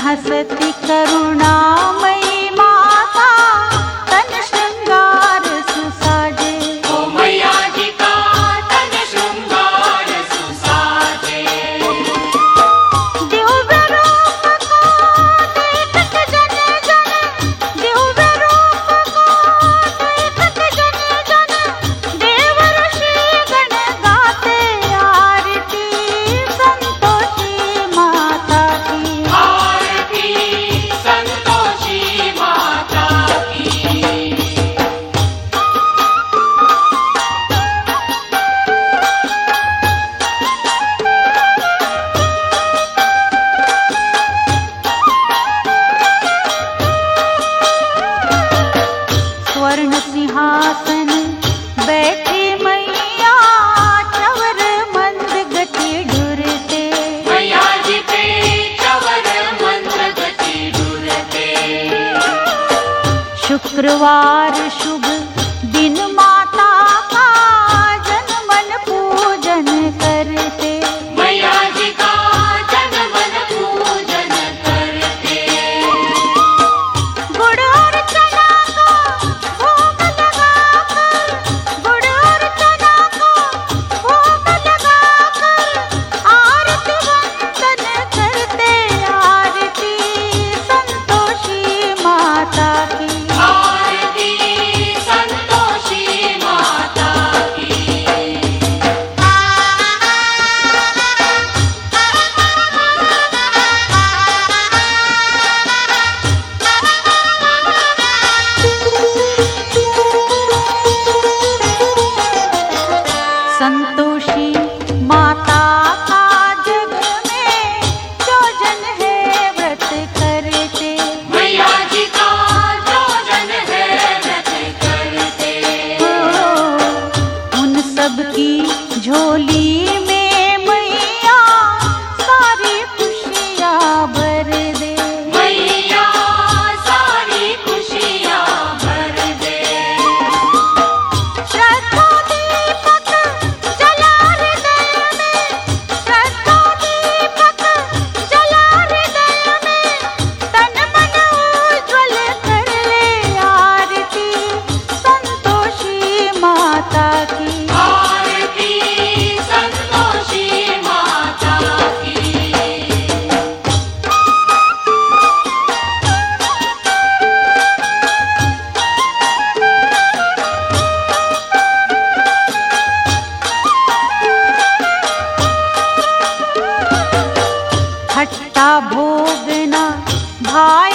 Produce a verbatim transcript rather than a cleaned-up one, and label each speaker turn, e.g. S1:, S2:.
S1: हसती करुणामयी माता तन श्रृंगार सुसाजे।
S2: ओ मैया जी का तन श्रृंगार सुसाजे।
S1: दिव्य रूप को देखत जन जन, दिव्य रूप को देखत जन जन, देव ऋषि गण गाते आरती संतोषी माता की।
S2: आरती संतोषी माता की।
S1: स्वर्ण सिंहासन बैठी मैया, चवर मंद गति ढुरते।
S2: मैया जी पे चवर मंद गति ढुरते।
S1: शुक्रवार शुभ दिन माता का जन मन पूजन करते।
S2: मैया जी का जन मन पूजन करते।
S1: गुड़ और चना को भोग लगाकर, गुड़ और चना को भोग लगाकर आरती वंदन करते। आरती संतोषी माता की।
S2: आरती संतोषी माता की।
S1: संतोषी माता का जग में जो जन है व्रत करते।
S2: मैया जी का जो जन है व्रत करते।
S1: उन सब की झोली में मैया सारी खुशियाँ भर दे।
S2: मैया सारी खुशियाँ भर दे।
S1: श्रद्धा दीपक जला हृदय में, श्रद्धा दीपक जला हृदय में, तन मन उज्ज्वल कर ले आरती संतोषी माता की।
S2: आरती संतोषी माता की।
S1: खट्टा भोग ना भाई